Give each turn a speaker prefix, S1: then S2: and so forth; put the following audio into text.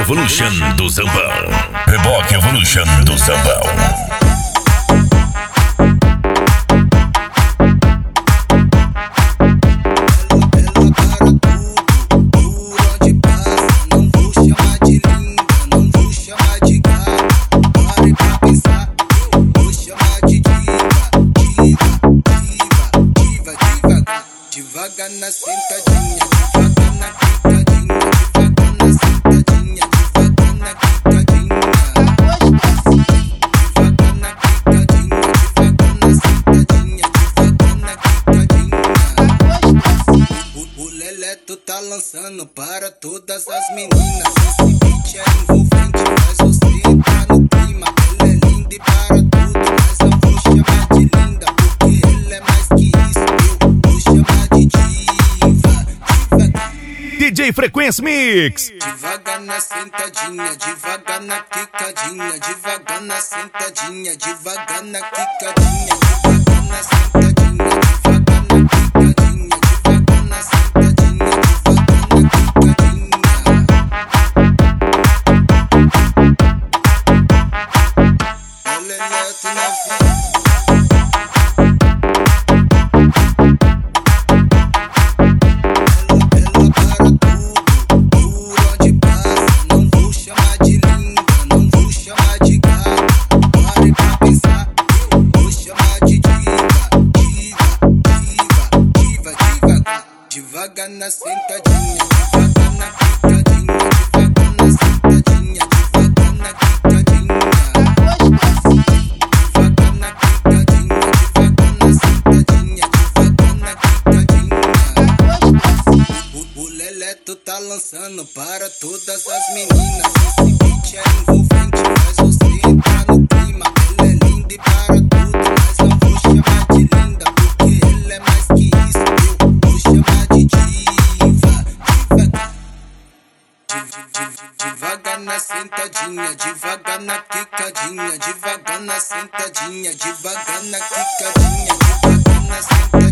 S1: Evolution do Sambão. Reboque Evolution do Sambão.
S2: Devagar na sentadinha, devagar na quicadinha, devagar na sentadinha, devagar na quicadinha. Devagar na quicadinha, devagar na sentadinha, devagar na quicadinha. O Leleto tá lançando para todas as meninas. Esse beat é envolvente, faz você entrar no clima. Ela é linda e para tudo, mas eu vou chamar de linda, porque ele é mais que isso. Eu vou chamar de
S1: DJ Frequência Mix.
S2: devagar na sentadinha, devagar na quicadinha, devagar na sentadinha, devagar na quicadinha, devagar na sentadinha, devagar na quicadinha, devagar na sentadinha, devagar na quicadinha. O Leleto na vida. Devagar na sentadinha, devagar na quicadinha, devagar na sentadinha, devagar na quicadinha. Devagar na quicadinha, devagar na sentadinha, devagar na quicadinha. O Leleto tá lançando para todas as meninas. Esse beat é envolvente, faz você entrar no clima. Ela é linda e para tudo, mas eu vou chamar de linda, porque ele é mais que isso. Eu vou chamar de devagar na sentadinha, devagar na quicadinha, devagar na sentadinha, devagar na quicadinha, devagar na sentadinha.